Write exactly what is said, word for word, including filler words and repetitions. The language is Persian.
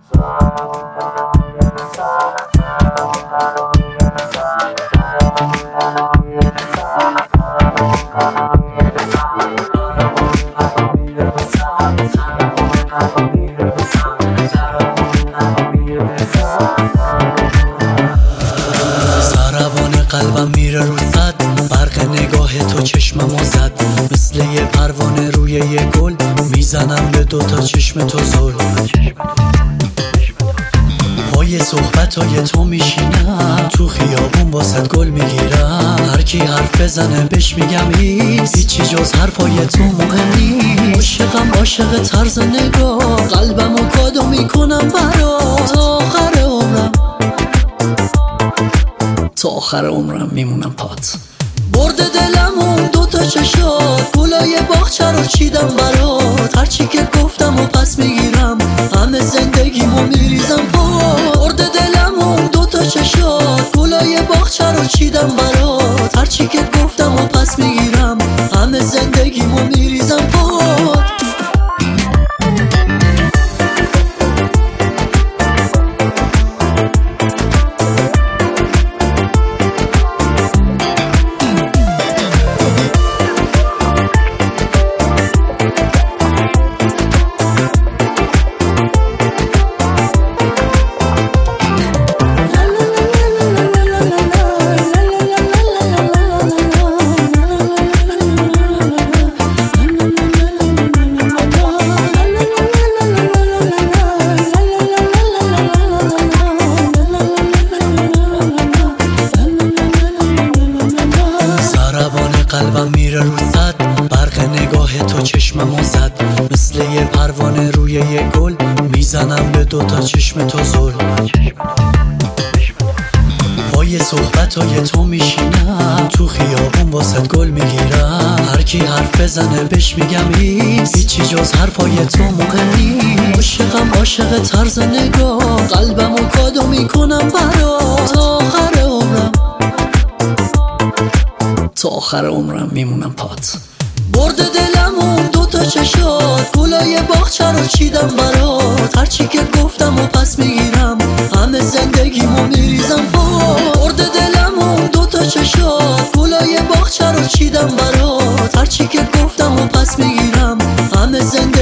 قلبم میره رو صد، برق نگاه تو چشممو زد، مثل یه پروانه روی یه گل، میزنم به دوتا چشم تو زل. پای صحبتای تو میشینم، تو خیابون واسد گل میگیرم، هر کی حرف بزنه بهش میگم ایست، هیچی جز حرفای تو مهم نیست. عاشقم عاشق طرز نگاه، قلبمو کادو میکنم برات، تا آخر عمرم تا آخر عمرم میمونم پات. برد دلم اون دوتا چشات، گلای باغچه رو چیدم برات، هرچی که گفتم و پس میگیرم، همه زندگیمو میریزم پات. برد دلم اون دوتا چشات، گلای باغچه رو چیدم برات، هرچی که گفتم و پس میگیرم، همه زندگیمو میریزم پات. قلبم میره رو صد، برق نگاه تو چشممو زد، مثل یه پروانه روی یه گل، میزنم به دوتا چشم تو زل. پای صحبتای تو میشینم، تو خیابون واسد گل میگیرم، هر کی حرف بزنه بهش میگم ایست، هیچی جز حرفای تو مهم نیست. عاشقم عاشق طرز نگاه، قلبمو کادو میکنم برات، تا آخر عمرم تا آخر عمرم میمونم پات. برد دلم اون دوتا چشات، گلای باغچه رو چیدم برات، هرچی که گفتم و پس میگیرم، همه زندگیمو میریزم پات. برد دلم اون دوتا چشات، گلای باغچه رو چیدم برات، هرچی که گفتم و پس میگیرم، همه زندگیمو